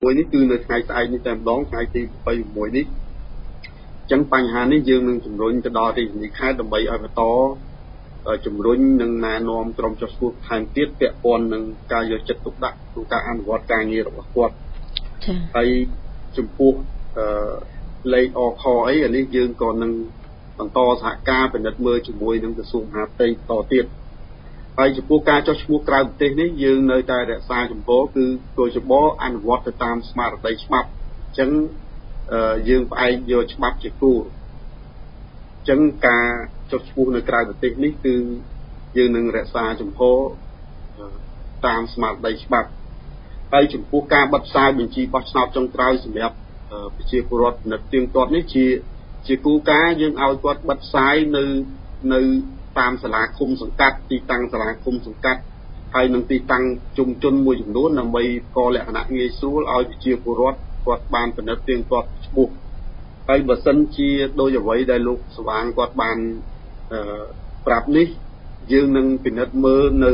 នេះគឺនៅថ្ងៃស្អែកនេះតែម្ដងថ្ងៃទី26នេះចឹងបញ្ហានេះយើងនឹងជំរុញទៅដល់រាជធានីខេត្តដើម្បីឲ្យបន្តជំរុញនិងណែនាំក្រុមចុះឈ្មោះថែមទៀតពាក់ព័ន្ធនឹងការយកចិត្តទុកដាក់ក្នុងការអនុវត្តការងាររបស់គាត់ចា៎ហើយចំពោះលេខអខអីអានេះយើងក៏នឹងបន្តសហការពិនិត្យមើលជាមួយនឹងក្រសួងមហាផ្ទៃតទៀតហើយចំពោះការចុះឈ្មោះក្រៅប្រទេសនេះយើងនៅតែរក្សាចំពោះគឺគយបអនុវត្តទៅតាមស្មារតីច្បាប់អញ្ចឹងយើងផ្អែកយកច្បាប់ជាគោលអញ្ចឹងការចុះឈ្មោះនៅក្រៅប្រទេសនេះគឺយើងនឹងរក្សាចំពោះតាមស្មារតីច្បាប់ហើយចំពោះការបិទផ្សាយបញ្ជីបោះឆ្នោតចុងក្រោយសម្រាប់ប្រជាពលរដ្ឋនៅទៀងទាត់នេះជាគោលការណ៍យើងឲ្យគាត់បិទផ្សាយនៅតាមសាលាឃុំសង្កាត់ទីតាំងសាលាឃុំសង្កាត់ហើយនឹងទីតាំងជុំជនមួយចំនួនដើម្បីកលក្ខណៈងាយស្រួលឲ្យប្រជាពលរដ្ឋគាត់បានពិនិត្យទៀងទាត់ឈ្មោះហើយបើសិនជាដោយអ្វីដែលលោកស្វាងគាត់បានប្រាប់នេះយើងនឹងពិនិត្យមើលនៅ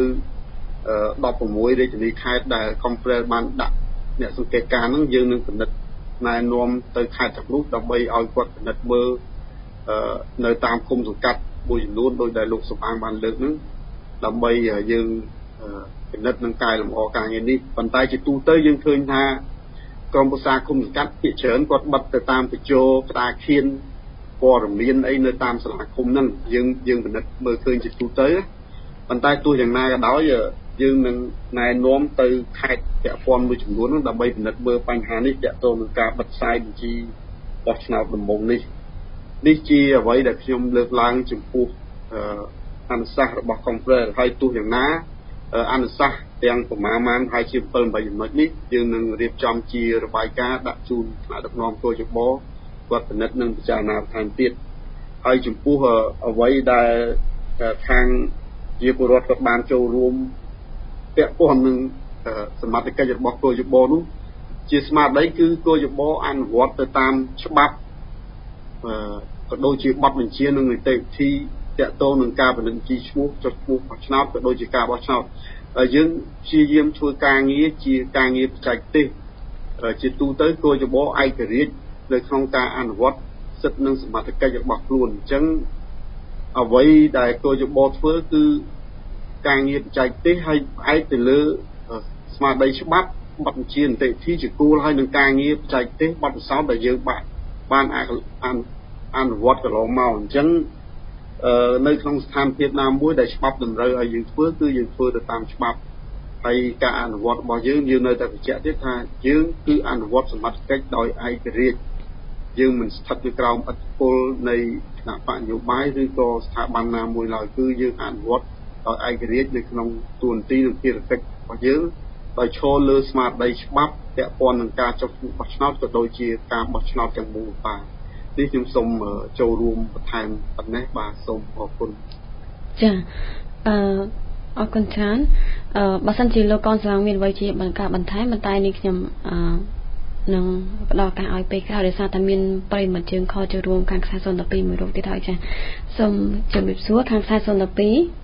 16រាជធានីខេត្តដែល Conference បានដាក់អ្នកសង្កេតការណ៍ហ្នឹងយើងនឹងពិនិត្យណែនាំទៅខេត្តទាំងនោះដើម្បីឲ្យគាត់ពិនិត្យមើលនៅតាមឃុំសង្កាត់មួយចំនួនដោយដែលលោកស្វាងបានលើកហ្នឹងដើម្បីយើងពិនិត្យនឹងកែលម្អការងារនេះប៉ុន្តែជាទូទៅយើងឃើញថាក្រុមប្រឹក្សាឃុំសង្កាត់ភាគច្រើនគាត់បិទទៅតាមបញ្ជរក្តារខៀនព័ត៌មានអីនៅតាមសាលាឃុំហ្នឹងយើងពិនិត្យមើលឃើញជាទូទៅប៉ុន្តែទោះយ៉ាងណាក៏ដោយយើងនឹងណែនាំទៅខេត្តពាក់ព័ន្ធមួយចំនួនហ្នឹងដើម្បីពិនិត្យមើលបញ្ហានេះទាក់ទងនឹងការបិទផ្សាយបញ្ជីបោះឆ្នោតដំបូងនេះជាអ្វីដែលខ្ញុំលើកឡើងចំពោះអនុសាសន៍របស់ Conference ហើយទោះយ៉ាងណាអនុសាសន៍ទាំងប្រមាណហើយជា7 8ចំណុចនេះយើងនឹងរៀបចំជារបាយការណ៍ដាក់ជូនថ្នាក់ដឹកនាំគយបគាត់ពិនិត្យនិងពិចារណាបន្ថែមទៀតហើយចំពោះអ្វីដែលខាងជាពលរដ្ឋគាត់បានចូលរួមពាក់ព័ន្ធនឹងសមត្ថកិច្ចរបស់គយបនោះជាស្មារតីគឺគយបអនុវត្តទៅតាមច្បាប់ក៏ដូចជាបទបញ្ជានិងនីតិវិធីតាក់ទងនឹងការពិនិត្យជីឈ្មោះចុះឈ្មោះបោះឆ្នោតក៏ដូចជាការបោះឆ្នោតយើងព្យាយាមធ្វើការងារជាការងារបច្ចេកទេសជាទូទៅគយបឯករាជ្យនៅក្នុងការអនុវត្តសិទ្ធិនិងសមត្ថកិច្ចរបស់ខ្លួនអញ្ចឹងអ្វីដែលគយបធ្វើគឺការងារបច្ចេកទេសហើយផ្អែកទៅលើស្មារតីច្បាប់បទបញ្ជានីតិវិធីជាគោលហើយនឹងការងារបច្ចេកទេសបទពិសោធន៍ដែលយើងបានអនុវត្តកន្លងមកអញ្ចឹងនៅក្នុងស្ថានភាពណាមួយដែលច្បាប់តម្រូវឲ្យយើងធ្វើគឺយើងធ្វើទៅតាមច្បាប់ហើយការអនុវត្តរបស់យើងនៅតែបញ្ជាក់ទៀតថាយើងគឺអនុវត្តសមត្ថកិច្ចដោយឯករាជ្យយើងមិនស្ថិតនៅក្រោមឥទ្ធិពលនៃគណៈបកនយោបាយឬក៏ស្ថាប័នណាមួយឡើយគឺយើងអនុវត្តដោយឯករាជ្យនៅក្នុងទួនាទីនិងភារកិច្ចរបស់យើងដោយឈលលើស្មារតីច្បាប់ពាក់ព័ន្ធនឹងការចុះឈ្មោះបោះឆ្នោតក៏ដូចជាការបោះឆ្នោតទាំងមូលបាទនេះខ្ញុំសូមចូលរួមបន្ថែមប៉ុណ្ណេះបាទសូមអរគុណចាអរគុណច្រើនបើសិនជាលោកកនស្វាងមានអ្វីជាបង្ការបន្ថែមប៉ុន្តែនេះខ្ញុំនឹងផ្ដល់ឱកាសឲ្យពេលក្រោយដោយសារតែមានប្រិមត្តជើងខចូលរួមខាងខ្សែ012មួយរូបទៀតហើយចាសូមជម្រាបសួរខាងខ្សែ012 បាទ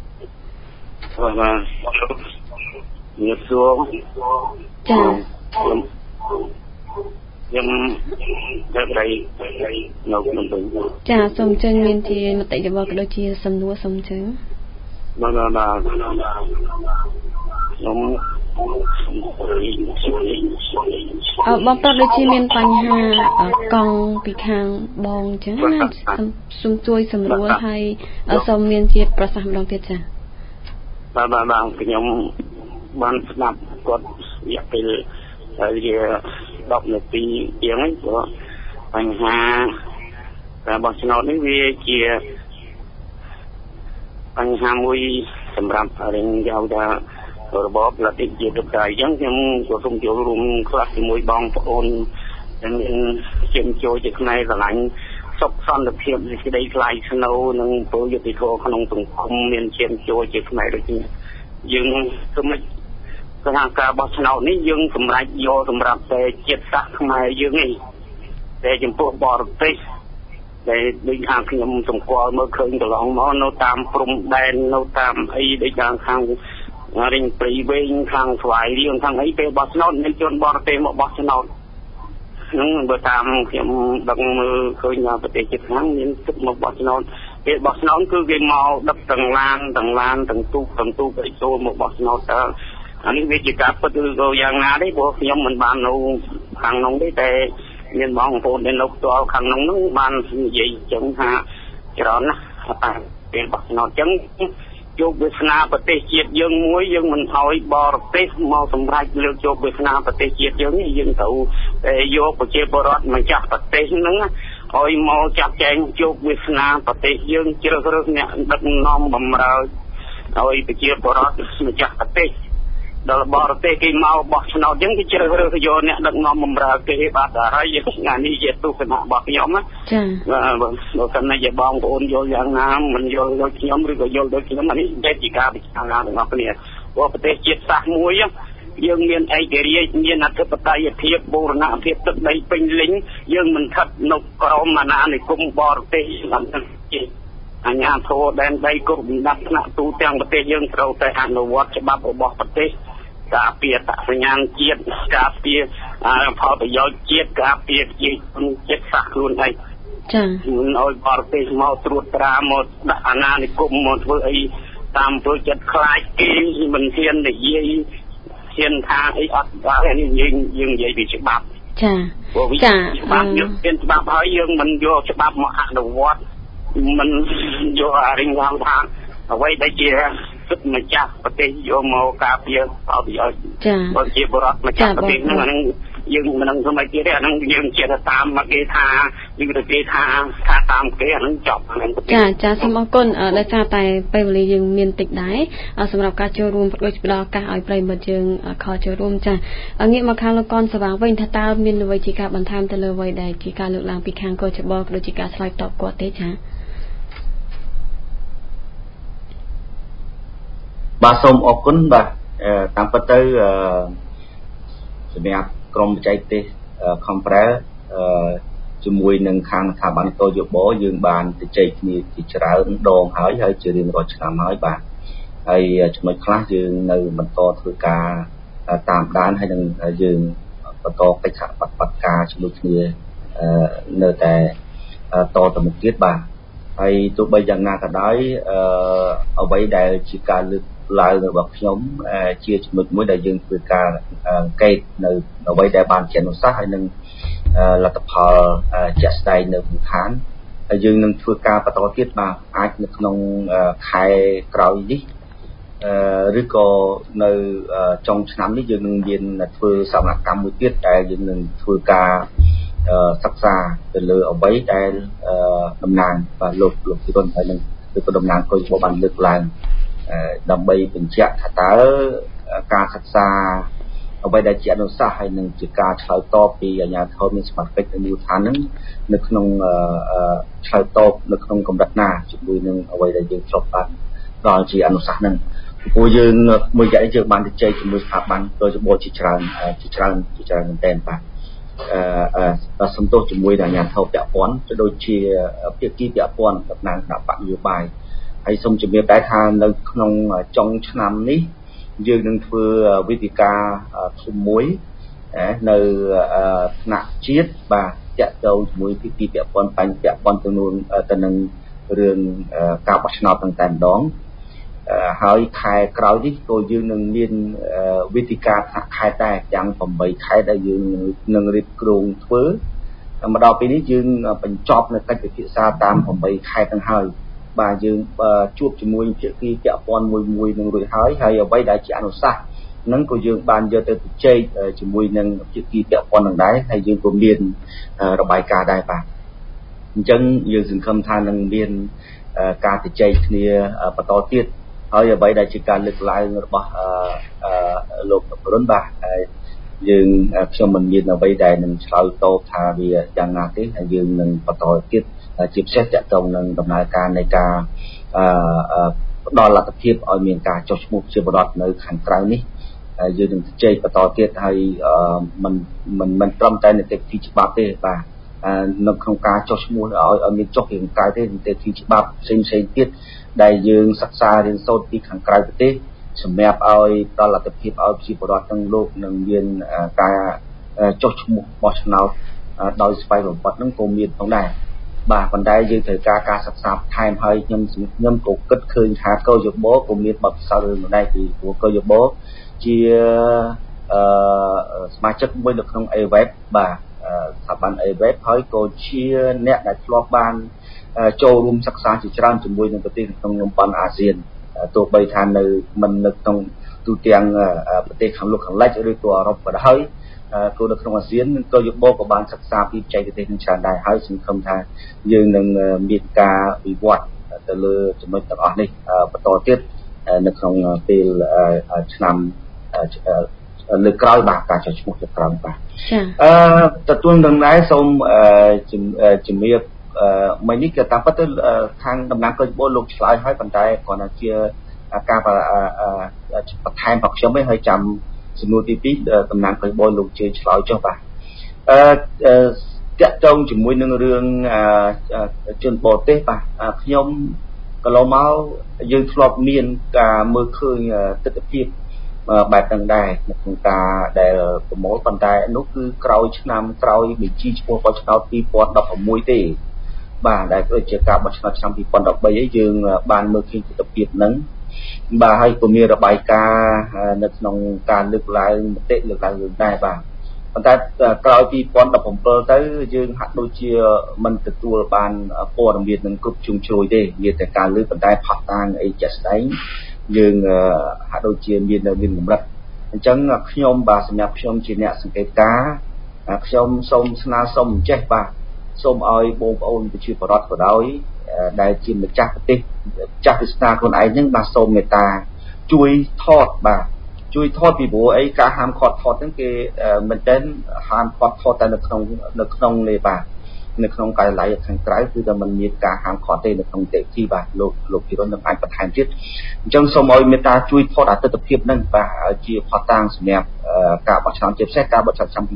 ជំរាបសួរចាខ្ញុំទៅដៃនៅក្នុងពេញចាសូមអញ្ជើញមានជាមតិយោបល់ក៏ដូចជាសំណួរសូមអញ្ជើញបាទខ្ញុំបងប្រុសដូចជាមានបញ្ហាកង់ពីខាងបងអញ្ចឹងណាសូមជួយសម្រួលហើយសូមមានជាប្រសាសន៍ម្ដងទៀតចាបាទខ្ញុំបានស្ដាប់គាត់រយៈពេលជា10នាទីជាងហ្នឹងព្រោះបញ្ហាការបោះឆ្នោតនេះវាជាបញ្ហាមួយសម្រាប់រឿងយកថារបបលទ្ធិជាតិទៅអញ្ចឹងខ្ញុំក៏សូមចូលរួមខ្លះជាមួយបងប្អូនដែលមានជាចូលជាផ្នែកស្រឡាញ់សុខសន្តិភាពសេចក្តីថ្លៃថ្នូរនិងពលយុត្តិធម៌ក្នុងសង្គមមានជាចូលជាផ្នែកដូចនេះយើងគឺមិនថាការបោះឆ្នោតនេះយើងសម្រេចយកសម្រាប់តែជាតិសាសន៍ខ្មែរយើងនេះតែចំពោះបរទេសដែលដូចខ្ញុំសម្គាល់មើលឃើញកន្លងមកនៅតាមព្រំដែននៅតាមអីដូចខាងរិញព្រៃវែងខាងស្វាយរៀងខាងអីពេលបោះឆ្នោតមានជនបរទេសមកបោះឆ្នោតនឹងបើតាមខ្ញុំដឹងមើលឃើញថាប្រទេសជិតខាងមានទឹកមកបោះឆ្នោតគេបោះឆ្នោតគឺគេមកដឹកទាំងឡានទាំងទូកឲ្យចូលមកបោះឆ្នោតតើអានេះវាជាការពិតឬក៏យ៉ាងណាទេព្រោះខ្ញុំមិនបាននៅខាងនោះទេតែមានបងប្អូនដែលនៅផ្ទាល់ខាងនោះនឹងបាននិយាយចឹងថាច្រើនណាស់តែពេលបោះឆ្នោតចឹងយកវាសនាប្រទេសជាតិយើងមួយយើងមិនឲ្យបរទេសមកសម្រេចលើកយកវាសនាប្រទេសជាតិយើងយើងត្រូវយកប្រជាពលរដ្ឋម្ចាស់ប្រទេសហ្នឹងឲ្យមកចាត់ចែងយកវាសនាប្រទេសយើងជ្រើសរើសអ្នកដឹកនាំបម្រើឲ្យប្រជាពលរដ្ឋម្ចាស់ប្រទេសដល់បរទេសគេមកបោះឆ្នោតចឹងគេជ្រើសរើសយកអ្នកដឹកនាំបម្រើគេបាទហើយថ្ងៃនេះជាទស្សនៈរបស់ខ្ញុំណាចា៎បើសិនជាបងប្អូនយល់យ៉ាងណាមិនយល់ដូចខ្ញុំឬក៏យល់ដូចខ្ញុំអានេះជាការពិចារណារបស់គ្នាព្រោះប្រទេសជាតិសាសន៍មួយយើងមានឯករាជ្យមានអធិបតេយ្យភាពបូរណភាពទឹកដីពេញលេញយើងមិនស្ថិតនៅក្រោមអាណានិគមបរទេសអញ្ញាធរដែនដីគ្រប់លំដាប់ថ្នាក់ទូទាំងប្រទេសយើងត្រូវតែអនុវត្តច្បាប់របស់ប្រទេសការពារអត្តសញ្ញាណជាតិការពារផលប្រយោជន៍ជាតិការពារជាតិសាសន៍ខ្លួនឯងចា៎មិនឲ្យបរទេសមកត្រួតត្រាមកដាក់អាណានិគមមកធ្វើអីតាមព្រោះចិត្តខ្លាចគេមិនហ៊ាននិយាយហ៊ានថាអីអត់ដែរនេះយើងនិយាយពីច្បាប់ចាច្បាប់យើងមានច្បាប់ហើយយើងមិនយកច្បាប់មកអនុវត្តមិនយកអារិញឡើងថាអ្វីដែលជាសិទ្ធិម្ចាស់ប្រទេសយកមកការពារផលប្រយោជន៍បើជាបរិបទម្ចាស់ប្រទេសហ្នឹងយើងមិននឹងសម័យទៀតទេអាហ្នឹងយើងជាតាមមកគេថាឬក៏គេថាតាមគេអាហ្នឹងចប់ហ្នឹងចាសូមអរគុណដោយសារតែពេលវេលាយើងមានតិចដែរសម្រាប់ការចូលរួមដូចផ្ដល់ឱកាសឲ្យប្រិយមិត្តយើងខលចូលរួមចាងាកមកខាងលោកកនសវាងវិញថាតើមានអ្វីជាការបន្ថែមទៅលើអ្វីដែលជាការលើកឡើងពីខាងកោចបក៏ដូចជាការឆ្លើយតបគាត់ទេចាបាទសូមអរគុណបាទតាមពិតទៅសម្រាប់ក្រុមបច្ចេកទេសខំប្រែជាមួយនឹងខាងស្ថាប័នកោយបយើងបានជជែកគ្នាជាច្រើនដងហើយជារៀងរាល់ឆ្នាំហើយបាទហើយចំណុចខ្លះយើងនៅបន្តធ្វើការតាមដានហើយនឹងយើងបន្តកិច្ចសហប្រតិបត្តិការជាមួយគ្នានៅតែតទៅមុខទៀតបាទហើយទោះបីយ៉ាងណាក៏ដោយអ្វីដែលជាការលើកឡើងរបស់ខ្ញុំជាចំណុចមួយដែលយើងធ្វើការកេតនៅអ្វីដែលបានជាអនុសាសន៍ហើយនឹងលទ្ធផលជាក់ស្ដែងនៅក្នុងឋានហើយយើងនឹងធ្វើការបន្តទៀតបាទអាចនៅក្នុងខែក្រោយនេះឬក៏នៅចុងឆ្នាំនេះយើងនឹងមានធ្វើសកម្មមួយទៀតដែលយើងនឹងធ្វើការសិក្សាទៅលើអ្វីដែលតំណាងបាទលោកពីរុនហើយនឹងគឺតំណាងកោយបបានលើកឡើងដើម្បីបញ្ជាក់ថាតើការសិក្សាអ្វីដែលជាអនុសាសន៍ហើយនឹងជាការឆ្លើយតបពីអាជ្ញាធរមានសមត្ថកិច្ចនៅមូលដ្ឋានហ្នឹងនៅក្នុងឆ្លើយតបនៅក្នុងកម្រិតណាជាមួយនឹងអ្វីដែលយើងធ្លាប់បានដល់ជាអនុសាសន៍ហ្នឹងព្រោះយើងមួយរយៈនេះយើងបានជជែកជាមួយស្ថាប័នដោយរបបជាច្រើនមែនទែនបាទសំទោសជាមួយនឹងអាជ្ញាធរពាក់ព័ន្ធទៅដូចជាភាគីពាក់ព័ន្ធតំណាងគណៈបកនយោបាយហើយសូមជម្រាបដែរថានៅក្នុងចុងឆ្នាំនេះយើងនឹងធ្វើវេទិកាធំមួយនៅថ្នាក់ជាតិបាទតាក់ទងជាមួយភាគីពាក់ព័ន្ធបញ្ញពាក់ព័ន្ធទៅនឹងរឿងការបោះឆ្នោតទាំងតែម្ដងហើយខែក្រោយនេះក៏យើងនឹងមានវេទិកាថ្នាក់ខេត្តដែរទាំង8ខេត្តដែលយើងនឹងរៀបគ្រងធ្វើមកដល់ពេលនេះយើងបញ្ចប់នៅកិច្ចពិភាក្សាតាម8ខេត្តទាំងហើយបាទយើងជួបជាមួយភាគីពាក់ព័ន្ធមួយនឹងរួចហើយអ្វីដែលជាអនុសាសន៍ហ្នឹងក៏យើងបានយកទៅជជែកជាមួយនឹងភាគីពាក់ព័ន្ធនឹងដែរហើយយើងក៏មានរបាយការណ៍ដែរបាទអញ្ចឹងយើងសង្ឃឹមថានឹងមានការជជែកគ្នាបន្តទៀតហើយអ្វីដែលជាការលើកឡើងរបស់លោកប្ររុនបាទយើងខ្ញុំមិនមានអ្វីដែលនឹងឆ្លើយតបថាវាយ៉ាងណាទេហើយយើងនឹងបន្តទៀតជាពិសេសតាក់ទងនឹងដំណើរការនៃការផ្ដល់លទ្ធភាពឲ្យមានការចុះឈ្មោះជាបរិបទនៅខាងក្រៅនេះយើងនឹងជជែកបន្តទៀតហើយមិនត្រឹមតែនីតិវិធីច្បាប់ទេបាទនៅក្នុងការចុះឈ្មោះឲ្យមានចុះពីខាងក្រៅទេនីតិវិធីច្បាប់ផ្សេងទៀតដែលយើងសិក្សារៀនសូត្រពីខាងក្រៅប្រទេសសម្រាប់ឲ្យផ្ដល់លទ្ធភាពឲ្យប្រជាពលរដ្ឋទាំងលោកនឹងមានការចុះឈ្មោះបោះឆ្នោតដោយស្វ័យប្រវត្តិហ្នឹងក៏មានផងដែរបាទប៉ុន្តែយើងត្រូវការសិក្សាបន្ថែមហើយខ្ញុំក៏គិតឃើញថាកោយបោក៏មានបទពិសោធន៍រឿងដែរពីព្រោះកោយបោជាសមាជិកមួយនៅក្នុង AWEB បាទស្ថាប័ន AWEB ហើយក៏ជាអ្នកដែលធ្លាប់បានចូលរួមសិក្សាជាច្រើនជាមួយនឹងប្រទេសក្នុងតំបន់អាស៊ានទោះបីថាមិននៅក្នុងទូទាំងប្រទេសខាងលោកខាងលិចឬក៏អឺរ៉ុបក៏ដោយក៏នៅក្នុងអាស៊ានក៏យោបល់ក៏បានសិក្សាពីបច្ចេកទេសនឹងច្រើនដែរហើយសង្ឃឹមថាយើងនឹងមានការវិវត្តទៅលើចំណុចទាំងអស់នេះបន្តទៀតនៅក្នុងពេលឆ្នាំលើក្រោយបាទការចុះឈ្មោះលើក្រោយបាទចាទទួលនឹងដែរសូមជំរាបមិញនេះគឺតាមពិតទៅខាងតំណាងកោយបោលោកឆ្លើយហើយប៉ុន្តែគ្រាន់តែជាការបន្ថែមរបស់ខ្ញុំឯងហើយចាំសំណួរទី2តំណាងកោយបោលោកជឿឆ្លើយចុះបាទតាក់ទងជាមួយនឹងរឿងជនបរទេសបាទខ្ញុំកន្លងមកយើងធ្លាប់មានការមើលឃើញទស្សនវិជ្ជាបែបហ្នឹងដែរក្នុងការដែលប្រមូលប៉ុន្តែនោះគឺក្រោយឆ្នាំក្រោយបញ្ជីឈ្មោះបោះឆ្នោត2016ទេបាទដែលដូចជាការបោះឆ្នោតឆ្នាំ2013ឯងយើងបានមើលឃើញទស្សនវិជ្ជាហ្នឹងបាទហើយក៏មានរបាយការណ៍នៅក្នុងការលើកឡើងមតិលើកឡើងរឿងដែរបាទប៉ុន្តែក្រោយ2017ទៅយើងហាក់ដូចជាមិនទទួលបានព័ត៌មាននឹងគ្រប់ជ្រុងជ្រោយទេមានតែការលើកប៉ុន្តែផុសតាងអីជាក់ស្ដែងយើងហាក់ដូចជាមានកម្រិតអញ្ចឹងខ្ញុំបាទសម្រាប់ខ្ញុំជាអ្នកសង្កេតការណ៍ខ្ញុំសូមស្នើសុំចេះបាទសូមឲ្យបងប្អូនប្រជាពលរដ្ឋក៏ដោយដែលជាម្ចាស់ប្រទេសចាស់វាសនាខ្លួនឯងហ្នឹងបាទសូមមេត្តាជួយថតបាទជួយថតពីព្រោះអីការហាមឃាត់ថតហ្នឹងគេមែនទែនហាមឃាត់ថតតែនៅក្នុងនេះបាទនៅក្នុងការិយាល័យខាងក្រៅគឺតែมันមានការហាមឃាត់ទេនៅក្នុងទេទីបាទលោកពីរុននឹងអាចបន្ថែមទៀតអញ្ចឹងសូមឲ្យមេត្តាជួយថតអតិថិភាពហ្នឹងបាទជាផុសតាងសម្រាប់ការបោះឆ្នោតជាពិសេសការបោះឆ្នោតឆ្នាំ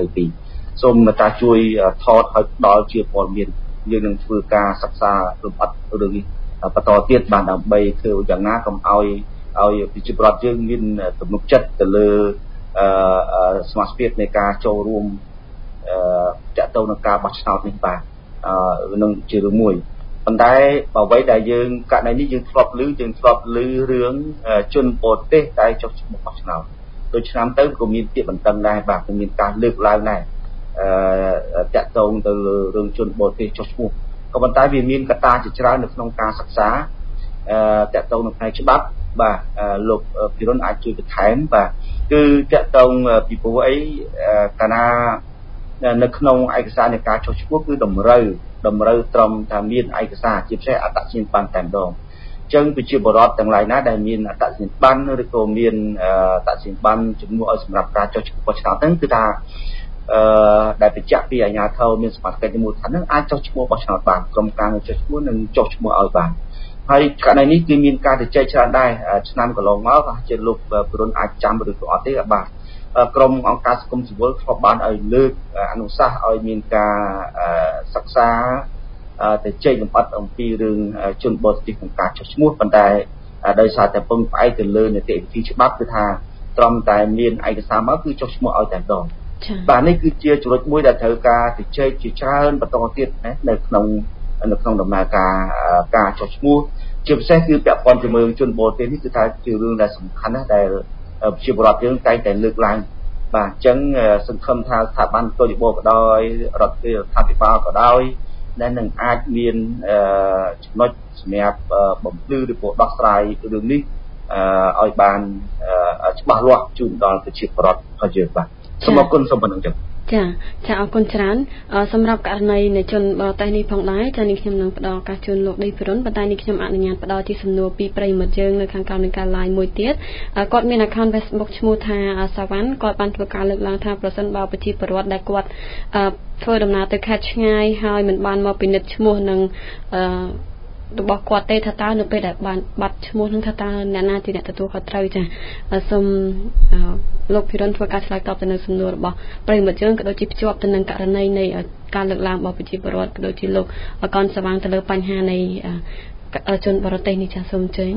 2022សូមមេត្តាជួយថតឲ្យដល់ជាព័ត៌មានយើងនឹងធ្វើការសិក្សាលម្អិតរឿងនេះបន្តទៀតបាទដើម្បីធ្វើយ៉ាងណាកុំឲ្យប្រជាពលរដ្ឋយើងមានទំនុកចិត្តទៅលើសមាជិកនៃការចូលរួមតាក់ទងនឹងការបោះឆ្នោតនេះបាទនឹងជារឿងមួយប៉ុន្តែអ្វីដែលយើងករណីនេះយើងធ្លាប់ឮរឿងជនបរទេសដែលចុះឈ្មោះបោះឆ្នោតដូចឆ្នាំទៅក៏មានពាក្យបន្ទឹងដែរបាទក៏មានការលើកឡើងដែរតាក់ទងទៅលើរឿងជនបរទេសចុះឈ្មោះក៏ប៉ុន្តែវាមានកត្តាជាច្រើននៅក្នុងការសិក្សាតាក់ទងនឹងផ្នែកច្បាប់បាទលោកពីរុនអាចជួយបន្ថែមបាទគឺតាក់ទងពីព្រោះអីកាលណានៅក្នុងឯកសារនៃការចុះឈ្មោះគឺតម្រូវត្រឹមថាមានឯកសារជាពិសេសអត្តសញ្ញាណប័ណ្ណតែម្ដងអញ្ចឹងប្រជាពលរដ្ឋទាំងឡាយណាដែលមានអត្តសញ្ញាណប័ណ្ណឬក៏មានអត្តសញ្ញាណប័ណ្ណជំនួសឲ្យសម្រាប់ការចុះឈ្មោះបោះឆ្នោតហ្នឹងគឺថាដែលបញ្ជាក់ពីអាជ្ញាធរមានសមត្ថកិច្ចមូលដ្ឋានហ្នឹងអាចចុះឈ្មោះបោះឆ្នោតបានក្រុមការចុះឈ្មោះនឹងចុះឈ្មោះឲ្យបានហើយករណីនេះគឺមានការជជែកច្រើនដែរឆ្នាំកន្លងមកប្រហែលជាលោកពរុនអាចចាំឬក៏អត់ទេបាទក្រុមអង្គការសង្គមស៊ីវិលធ្លាប់បានឲ្យលើកអនុសាសន៍ឲ្យមានការសិក្សាទៅជែកលម្អិតអំពីរឿងជនបរទេសក្នុងការចុះឈ្មោះប៉ុន្តែដោយសារតែពឹងផ្អែកទៅលើនីតិវិធីច្បាប់គឺថាត្រឹមតែមានឯកសារមកគឺចុះឈ្មោះឲ្យតែម្ដងបាទនេះគឺជាចំណុចមួយដែលត្រូវការជជែកជាច្រើនបន្តទៀតណានៅក្នុងដំណើរការចុះឈ្មោះជាពិសេសគឺពាក់ព័ន្ធជាមួយជនបរទេសនេះគឺថាជារឿងដែលសំខាន់ណាស់ដែលប្រជាពលរដ្ឋយើងតែងតែលើកឡើងបាទអញ្ចឹងសង្ឃឹមថាស្ថាប័នកោយបោក៏ដោយរដ្ឋាភិបាលក៏ដោយដែលនឹងអាចមានចំណុចសម្រាប់បំភ្លឺឬក៏ដោះស្រាយរឿងនេះឲ្យបានច្បាស់លាស់ជូនដល់ប្រជាពលរដ្ឋរបស់យើងបាទសូមអរគុណសូមប៉ុណ្្នឹងចឹងចាអរគុណច្រើនសម្រាប់ករណីនៃជនបរទេសនេះផងដែរចានេះខ្ញុំនឹងផ្ដល់ឱកាសជូនលោកឌីភិរុនប៉ុន្តែនេះខ្ញុំអនុញ្ញាតផ្ដល់ជាសំណួរពីប្រិយមិត្តយើងនៅខាងក្រោមនៃការ live មួយទៀតគាត់មាន account Facebook ឈ្មោះថាសាវ៉ាន់គាត់បានធ្វើការលើកឡើងថាប្រសិនបើប្រជាពលរដ្ឋដែលគាត់ធ្វើដំណើរទៅខេត្តឆ្ងាយហើយមិនបានមកពិនិត្យឈ្មោះនឹងរបស់គាត់ទេថាតើនៅពេលដែលបានបាត់ឈ្មោះនឹងថាតើអ្នកណាជាអ្នកទទួលខុសត្រូវចាសូមលោកភិរុនធ្វើការឆ្លើយតបទៅនឹងសំណួររបស់ប្រិយមិត្តយើងក៏ដូចជាភ្ជាប់ទៅនឹងករណីនៃការលើកឡើងរបស់ប្រជាពលរដ្ឋក៏ដូចជាលោកកនស្វាងទៅលើបញ្ហានៃជនបរទេសនេះចាសូមអញ្ជើញ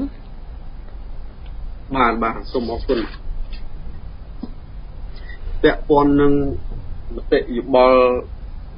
បាទសូមអរគុណពាក់ព័ន្ធនឹងមតិយោបល់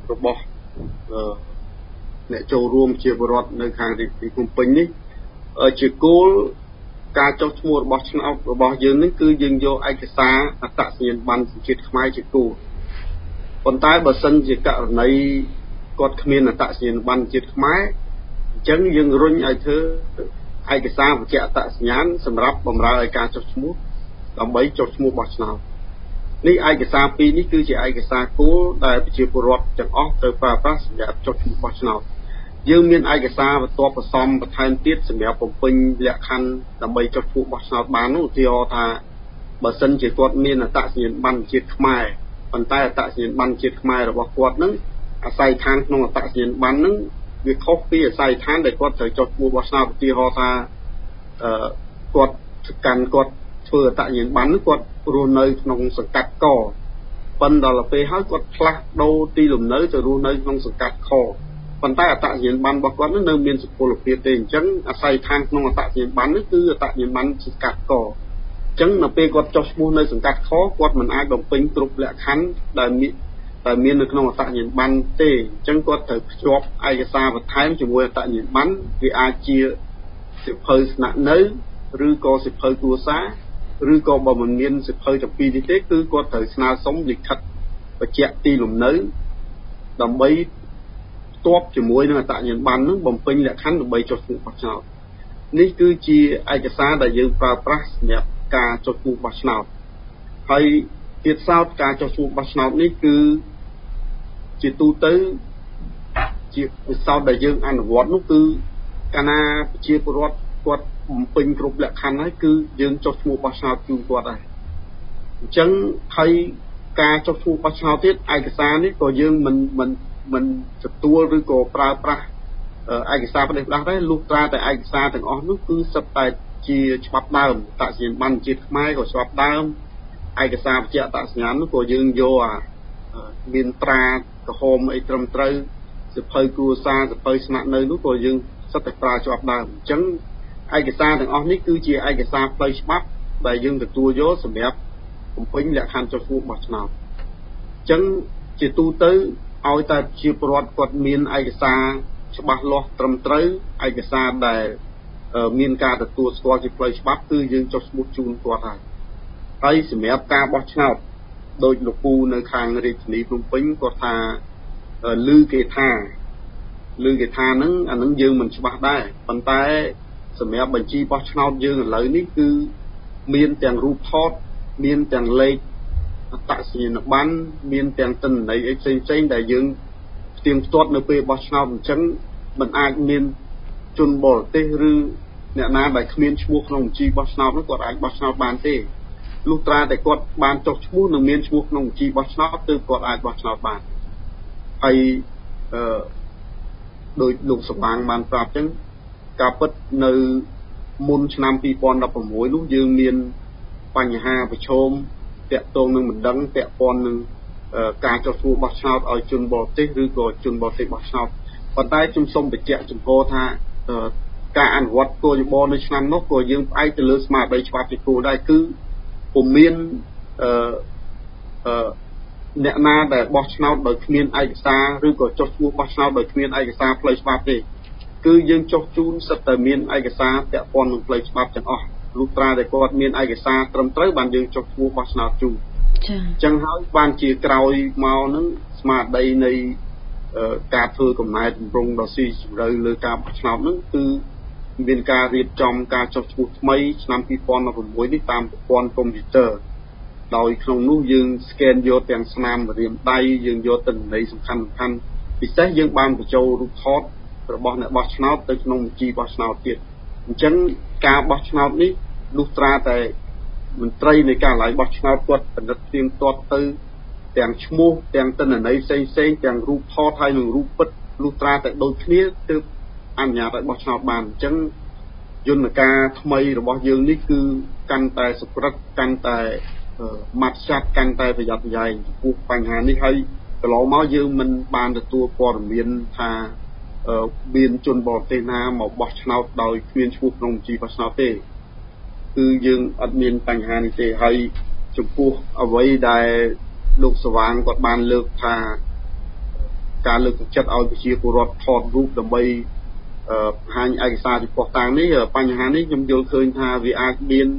របស់អ្នកចូលរួមជាបរិវត្តនៅខាងរាជធានីភ្នំពេញនេះជាគោលការចុះឈ្មោះរបស់ឆ្នោតរបស់យើងនេះគឺយើងយកឯកសារអត្តសញ្ញាណប័ណ្ណសញ្ជាតិខ្មែរជាគោលប៉ុន្តែបើសិនជាករណីគាត់គ្មានអត្តសញ្ញាណប័ណ្ណជាតិខ្មែរអញ្ចឹងយើងរុញឲ្យធ្វើឯកសារបញ្ជាក់អត្តសញ្ញាណសម្រាប់បម្រើឲ្យការចុះឈ្មោះដើម្បីចុះឈ្មោះបោះឆ្នោតនេះឯកសារពីរនេះគឺជាឯកសារគោលដែលប្រជាពលរដ្ឋទាំងអស់ត្រូវប្រើប្រាស់សម្រាប់ចុះឈ្មោះបោះឆ្នោតយើងមានឯកសារបន្ទាប់បន្សំបន្ថែមទៀតសម្រាប់បំពេញលក្ខខណ្ឌដើម្បីចុះឈ្មោះបោះឆ្នោតបាននោះឧទាហរណ៍ថាបើសិនជាគាត់មានអត្តសញ្ញាណប័ណ្ណជាតិខ្មែរប៉ុន្តែអត្តសញ្ញាណប័ណ្ណជាតិខ្មែររបស់គាត់នឹងអាស័យដ្ឋានក្នុងអត្តសញ្ញាណប័ណ្ណនឹងវាខុសពីអាស័យដ្ឋានដែលគាត់ត្រូវចុះឈ្មោះបោះឆ្នោតឧទាហរណ៍ថាគាត់ធ្វើអត្តសញ្ញាណប័ណ្ណគាត់រស់នៅក្នុងសង្កាត់កប៉ុន្តែដល់ពេលហើយគាត់ផ្លាស់ប្ដូរទីលំនៅទៅរស់នៅក្នុងសង្កាត់ខប៉ុន្តែអត្តសញ្ញាណប័ណ្ណរបស់គាត់នៅមានសុពលភាពទេអញ្ចឹងអាស័យដ្ឋានក្នុងអត្តសញ្ញាណប័ណ្ណនេះគឺអត្តសញ្ញាណប័ណ្ណសង្កាត់កអញ្ចឹងនៅពេលគាត់ចុះឈ្មោះនៅសង្កាត់ខគាត់មិនអាចបំពេញគ្រប់លក្ខខណ្ឌដែលមាននៅក្នុងអត្តសញ្ញាណប័ណ្ណទេអញ្ចឹងគាត់ត្រូវភ្ជាប់ឯកសារបន្ថែមជាមួយអត្តសញ្ញាណប័ណ្ណវាអាចជាសិភៅស្នាក់នៅឬក៏សិភៅគ្រួសារឬក៏បើមិនមានសិភៅទាំងពីរនេះទេគឺគាត់ត្រូវស្នើសុំលិខិតបញ្ជាក់ទីលំនៅដើម្បីផ្ទាប់ជាមួយនឹងអត្តសញ្ញាណប័ណ្ណនឹងបំពេញលក្ខខណ្ឌដើម្បីចុះឈ្មោះបោះឆ្នោតនេះគឺជាឯកសារដែលយើងប្រើប្រាស់សម្រាប់ការចុះឈ្មោះបោះឆ្នោតហើយទៀតសោតការចុះឈ្មោះបោះឆ្នោតនេះគឺជាទូទៅជាវិសោធន៍ដែលយើងអនុវត្តនោះគឺកាលណាប្រជាពលរដ្ឋគាត់បំពេញគ្រប់លក្ខខណ្ឌហើយគឺយើងចុះឈ្មោះបោះឆ្នោតជូនគាត់ហើយអញ្ចឹងហើយការចុះឈ្មោះបោះឆ្នោតទៀតឯកសារនេះក៏យើងមិនទទួលឬក៏ប្រើប្រាស់ឯកសារផ្ដេសផ្ដាស់ដែរលុះត្រាតែឯកសារទាំងអស់នោះគឺសុទ្ធតែជាច្បាប់ដើមអត្តសញ្ញាណប័ណ្ណជាតិខ្មែរក៏ច្បាប់ដើមឯកសារបញ្ជាក់អត្តសញ្ញាណនោះក៏យើងយកមានត្រាក្រហមអីត្រឹមត្រូវសិភៅគ្រួសារសិភៅស្នាក់នៅនោះក៏យើងសុទ្ធតែប្រើច្បាប់ដើមអញ្ចឹងឯកសារទាំងអស់នេះគឺជាឯកសារផ្លូវច្បាប់ដែលយើងទទួលយកសម្រាប់បំពេញលក្ខខណ្ឌចុះឈ្មោះបោះឆ្នោតអញ្ចឹងជាទូទៅឲ្យតែជាពលរដ្ឋគាត់មានឯកសារច្បាស់លាស់ត្រឹមត្រូវឯកសារដែលមានការទទួលស្គាល់ជាផ្លូវច្បាប់គឺយើងចុះឈ្មោះជូនគាត់ហើយសម្រាប់ការបោះឆ្នោតដោយលោកពូនៅខាងរាជធានីភ្នំពេញគាត់ថាឮគេថាហ្នឹងអានឹងយើងមិនច្បាស់ដែរប៉ុន្តែសម្រាប់បញ្ជីបោះឆ្នោតយើងឥឡូវនេះគឺមានទាំងរូបថតមានទាំងលេខអត្តសញ្ញាណប័ណ្ណមានទាំងទិន្នន័យអីផ្សេងដែលយើងផ្ទៀងផ្ទាត់នៅពេលបោះឆ្នោតអញ្ចឹងមិនអាចមានជនបរទេសឬអ្នកណាដែលគ្មានឈ្មោះក្នុងបញ្ជីបោះឆ្នោតនោះគាត់អាចបោះឆ្នោតបានទេលុះត្រាតែគាត់បានចុះឈ្មោះនិងមានឈ្មោះក្នុងបញ្ជីបោះឆ្នោតទើបគាត់អាចបោះឆ្នោតបានហើយដោយលោកសវាងបានប្រាប់អញ្ចឹងការពិតនៅមុនឆ្នាំ2016នោះយើងមានបញ្ហាប្រឈមតាក់ទងនឹងមិនដឹងពាក់ព័ន្ធនឹងការចុះឈ្មោះបោះឆ្នោតឲ្យជនបរទេសឬក៏ជនបរទេសបោះឆ្នោតប៉ុន្តែខ្ញុំសូមបញ្ជាក់ចំពោះថាការអនុវត្តគោលយោបល់នៅឆ្នាំនោះក៏យើងផ្អែកទៅលើស្មារតីច្បាប់ជាគោលដែរគឺពុំមានអ្នកណាដែលបោះឆ្នោតដោយគ្មានឯកសារឬក៏ចុះឈ្មោះបោះឆ្នោតដោយគ្មានឯកសារផ្លូវច្បាប់ទេគឺយើងចុះជូនសិតតែមានឯកសារពាក់ព័ន្ធនឹងផ្លូវច្បាប់ទាំងអស់លុះត្រាតែគាត់មានឯកសារត្រឹមត្រូវបានយើងចុះឈ្មោះបោះឆ្នោតជូនចា៎អញ្ចឹងហើយបានជាក្រោយមកនឹងស្មារតីនៃការធ្វើកំណែតម្រង់ដ៏ស៊ីជម្រៅលើការបោះឆ្នោតនឹងគឺមានការរៀបចំការចុះឈ្មោះថ្មីឆ្នាំ2016នេះតាមប្រព័ន្ធកុំព្យូទ័រដោយក្នុងនោះយើង scan យកទាំងស្នាមម្រាមដៃយើងយកទិន្នន័យសំខាន់ពិសេសយើងបានបញ្ចូលរូបថតរបស់អ្នកបោះឆ្នោតទៅក្នុងបញ្ជីបោះឆ្នោតទៀតអញ្ចឹងការបោះឆ្នោតនេះលុះត្រាតែមន្ត្រីនៃការឡាយបោះឆ្នោតគាត់ពិនិត្យទៀងទាត់ទៅទាំងឈ្មោះទាំងទិន្នន័យផ្សេងទាំងរូបថតហើយនិងរូបពិតលុះត្រាតែដូចគ្នាទើបអនុញ្ញាតឲ្យបោះឆ្នោតបានអញ្ចឹងយន្តការថ្មីរបស់យើងនេះគឺកាន់តែសុក្រិតកាន់តែម៉ាត់ចាត់កាន់តែប្រយ័ត្នប្រយែងចំពោះបញ្ហានេះហើយកន្លងមកយើងមិនបានទទួលព័ត៌មានថាមានជនបរទេសណាមកបោះឆ្នោតដោយគ្មានឈ្មោះក្នុងបញ្ជីបោះឆ្នោតទេគឺយើងអត់មានបញ្ហានេះទេហើយចំពោះអ្វីដែលលោកសវាងគាត់បានលើកថាការលើកទឹកចិត្តឲ្យប្រជាពលរដ្ឋថតរូបដើម្បីបង្ហាញឯកសារពីប៉ុស្តិ៍តាំងនេះបញ្ហានេះខ្ញុំយល់ឃើញថាវាអាចមាន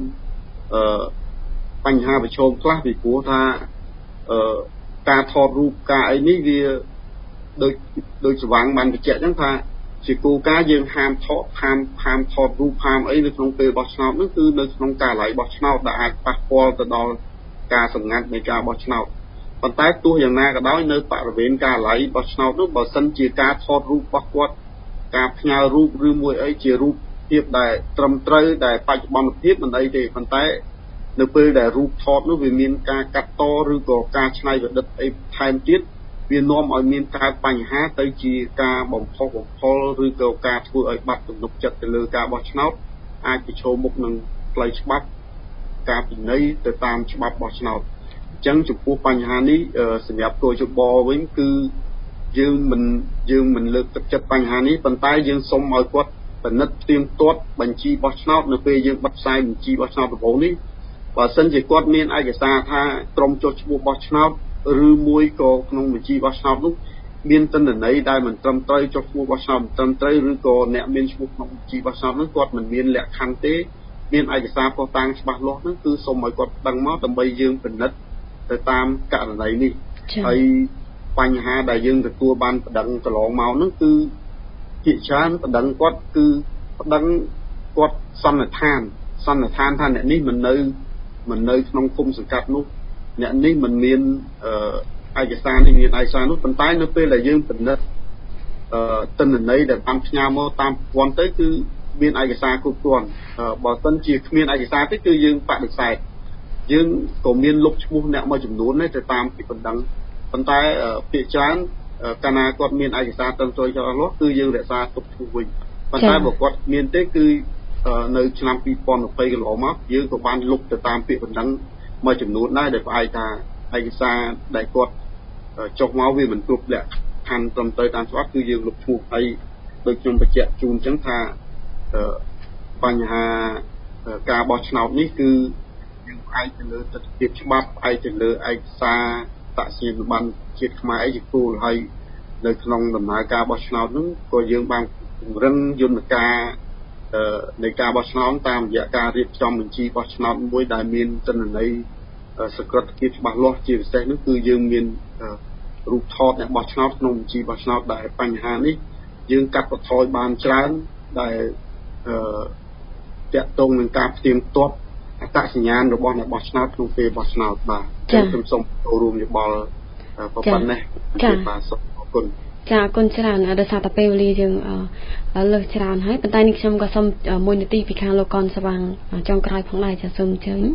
បញ្ហាប្រឈមខ្លះពីព្រោះថាការថតរូបការអីនេះវាដូចស្វាងបានបញ្ជាក់អញ្ចឹងថាជាគោលការណ៍យើងហាមថតរូបហាមអីនៅក្នុងពេលបោះឆ្នោតនោះគឺនៅក្នុងការិយាល័យបោះឆ្នោតដែលអាចប៉ះពាល់ទៅដល់ការសម្ងាត់នៃការបោះឆ្នោតប៉ុន្តែទោះយ៉ាងណាក៏ដោយនៅបរិវេណការិយាល័យបោះឆ្នោតនោះបើសិនជាការថតរូបរបស់គាត់ការផ្ញើរូបឬមួយអីជារូបភាពដែលត្រឹមត្រូវដែលបច្ចុប្បន្នភាពមិនអីទេប៉ុន្តែនៅពេលដែលរូបថតនោះវាមានការកាត់តឬក៏ការច្នៃប្រឌិតអីថែមទៀតវានាំឲ្យមានកើតបញ្ហាទៅជាការបំផុសបំផុលឬក៏ការធ្វើឲ្យបាត់ទំនុកចិត្តទៅលើការបោះឆ្នោតអាចប្រឈមមុខនឹងផ្លូវច្បាប់ការពិន័យទៅតាមច្បាប់បោះឆ្នោតអញ្ចឹងចំពោះបញ្ហានេះសម្រាប់គោលយោបល់វិញគឺយើងមិនលើកទឹកចិត្តបញ្ហានេះប៉ុន្តែយើងសូមឲ្យគាត់ពិនិត្យផ្ទៀងផ្ទាត់បញ្ជីបោះឆ្នោតនៅពេលយើងបិទផ្សាយបញ្ជីបោះឆ្នោតដំបូងនេះបើសិនជាគាត់មានឯកសារថាក្រុមចុះឈ្មោះបោះឆ្នោតឬមួយក៏ក្នុងបញ្ជីបោះឆ្នោតនោះមានទិន្នន័យដែលមិនត្រឹមត្រូវចុះឈ្មោះបោះឆ្នោតមិនត្រឹមត្រូវឬក៏អ្នកមានឈ្មោះក្នុងបញ្ជីបោះឆ្នោតនោះគាត់មិនមានលក្ខខណ្ឌទេមានឯកសារផុសតាងច្បាស់លាស់នោះគឺសូមឲ្យគាត់ដឹងមកដើម្បីយើងពិនិត្យទៅតាមករណីនេះហើយបញ្ហាដែលយើងទទួលបានប្តឹងកន្លងមកនោះគឺជាច្រើនប្តឹងគាត់គឺប្តឹងគាត់សន្និដ្ឋានថាអ្នកនេះមិននៅក្នុងគុំសង្កាត់នោះអ្នកនេះមិនមានឯកសារនេះមានឯកសារនោះប៉ុន្តែនៅពេលដែលយើងពិនិត្យទិន្នន័យដែលបានផ្ញើមកតាមប្រព័ន្ធទៅគឺមានឯកសារគ្រប់គ្រាន់បើមិនជាគ្មានឯកសារទេគឺយើងបដិសេធយើងក៏មានលុបឈ្មោះអ្នកមួយចំនួនដែរទៅតាមពីបណ្ដឹងប៉ុន្តែភាគច្រើនកាលណាគាត់មានឯកសារត្រឹមត្រូវច្បាស់លាស់គឺយើងរក្សាទុកឈ្មោះវិញប៉ុន្តែបើគាត់មានទេគឺនៅឆ្នាំ2020កន្លងមកយើងក៏បានលុបទៅតាមពាក្យបណ្ដឹងមួយចំនួនដែរដែលផ្អែកថាឯកសារដែលគាត់ចុះមកវាមិនគ្រប់លក្ខខណ្ឌត្រឹមត្រូវតាមច្បាប់គឺយើងលុបឈ្មោះហើយដូចខ្ញុំបញ្ជាក់ជូនអញ្ចឹងថាបញ្ហាការបោះឆ្នោតនេះគឺយើងផ្អែកទៅលើទស្សនវិជ្ជាច្បាប់ផ្អែកទៅលើឯកសារបក្សីប័ណ្ណជាតិខ្មែរជាគោលហើយនៅក្នុងដំណើរការបោះឆ្នោតនោះក៏យើងបានពង្រឹងយន្តការនៃការបោះឆ្នោតតាមរយៈការរៀបចំបញ្ជីបោះឆ្នោតមួយដែលមានទិន្នន័យសក្តិភាពច្បាស់លាស់ជាពិសេសនោះគឺយើងមានរូបថតអ្នកបោះឆ្នោតក្នុងបញ្ជីបោះឆ្នោតដែលបញ្ហានេះយើងកាត់បន្ថយបានច្រើនដែលតាក់ទងនឹងការផ្ទៀងផ្ទាត់អត្តសញ្ញាណរបស់អ្នកបោះឆ្នោតក្នុងពេលបោះឆ្នោតបាទខ្ញុំសូមចូលរួមយោបល់ប៉ុណ្ណេះបាទសូមអរគុណចាអរគុណច្រើនដោយសារតែពេលវេលាយើងលើសច្រើនហើយប៉ុន្តែនេះខ្ញុំក៏សូម1នាទីពីខាងលោកកនស្វាងចុងក្រោយផងដែរចាសូមអញ្ជើញ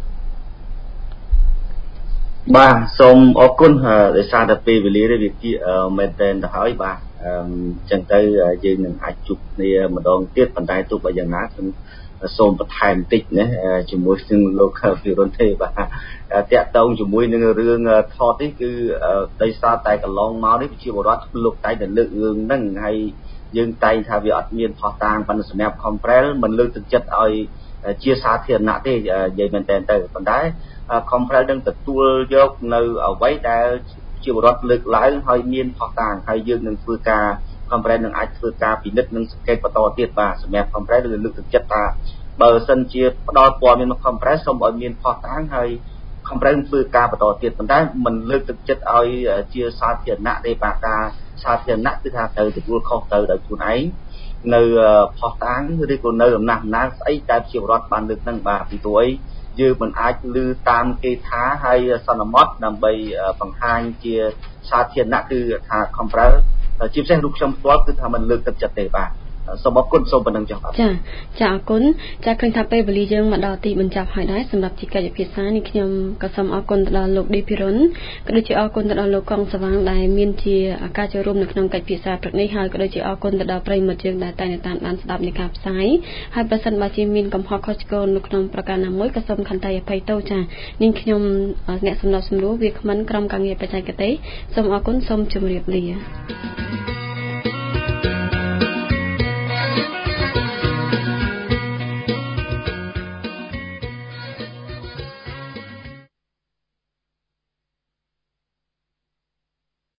បាទសូមអរគុណដោយសារតែពេលវេលាវាគៀកមែនទែនទៅហើយបាទអញ្ចឹងទៅយើងនឹងអាចជួបគ្នាម្ដងទៀតប៉ុន្តែទោះបីយ៉ាងណាខ្ញុំសូមបន្ថែមបន្តិចណាជាមួយនឹងលោកវិរុនទេបាទតាក់ទងជាមួយនឹងរឿងថតនេះគឺដោយសារតែកន្លងមកនេះប្រជាពលរដ្ឋលោកតែតែលើករឿងហ្នឹងហើយយើងតែងថាវាអត់មានផុសតាងបណ្ឌសម្រាប់ Comprel មិនលើកទឹកចិត្តឲ្យជាសាធារណៈទេនិយាយមែនតើទៅប៉ុន្តែ Comprel នឹងទទួលយកនៅអ្វីដែលជាពលរដ្ឋលើកឡើងហើយមានផុសតាងហើយយើងនឹងធ្វើការ Comprel នឹងអាចធ្វើការពិនិត្យនិងសង្កេតបន្តទៀតបាទសម្រាប់ Comprel នឹងលើកទឹកចិត្តថាបើសិនជាផ្ដល់ព័ត៌មានមក Comprel សូមឲ្យមានផុសតាងហើយ Comprel ធ្វើការបន្តទៀតប៉ុន្តែមិនលើកទឹកចិត្តឲ្យជាសាធារណៈទេបាទការសាធារណៈគឺថាត្រូវទទួលខុសត្រូវដោយខ្លួនឯងនៅផុសតាងឬក៏នៅអំណះអំណាងស្អីដែលជាពលរដ្ឋបានលើកហ្នឹងបាទពីព្រោះអីយើងមិនអាចលឺតាមគេថាហើយសន្មតដើម្បីបង្ហាញជាសាធារណៈគឺថា Comprel ជាពិសេសរូបខ្ញុំផ្ទាល់គឺថាមិនលើកទឹកចិត្តទេបាទសូមអរគុណសូមប៉ុណ្្នឹងចុះបាទចាអរគុណចាឃើញថាពេលវេលាយើងមកដល់ទីបញ្ចប់ហើយដែរសម្រាប់ជាកិច្ចពិភាក្សានេះខ្ញុំក៏សូមអរគុណទៅដល់លោកឌីភិរុនក៏ដូចជាអរគុណទៅដល់លោកកងសវាងដែលមានជាការចូលរួមនៅក្នុងកិច្ចពិភាក្សាព្រឹកនេះហើយក៏ដូចជាអរគុណទៅដល់ប្រិយមិត្តយើងដែលតែងតែតាមដានស្ដាប់នៃការផ្សាយហើយប្រសិនបើជាមានកំហុសខុសឆ្គងនៅក្នុងប្រការណាមួយក៏សូមខន្តីអភ័យទោសចានាងខ្ញុំអ្នកសម្របសម្រួលវាគ្មិនក្រុមការងារបច្ចេកទេសសូមអរគុណសូមជម្រាបលា